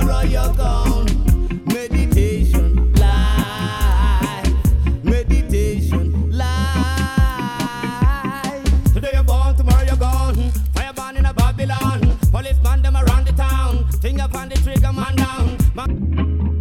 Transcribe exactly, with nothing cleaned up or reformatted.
tomorrow you're gone. Meditation life, meditation life. Today you're born, tomorrow you're gone. Fire burn in a Babylon. Policeman them around the town. Finger upon the trigger man down. Man